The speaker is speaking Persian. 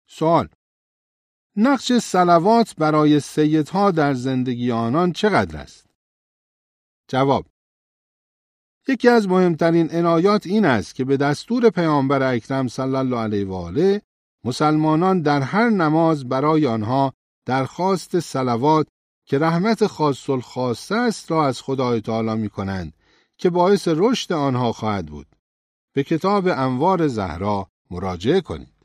سوال: نقش صلوات برای سیدها در زندگی آنان چقدر است؟ جواب: یکی از مهمترین عنایات این است که به دستور پیامبر اکرم صلی الله علیه و آله مسلمانان در هر نماز برای آنها درخواست صلوات که رحمت خاص الخاصه است را از خدای تعالی می کنند که باعث رشد آنها خواهد بود. به کتاب انوار زهرا مراجعه کنید.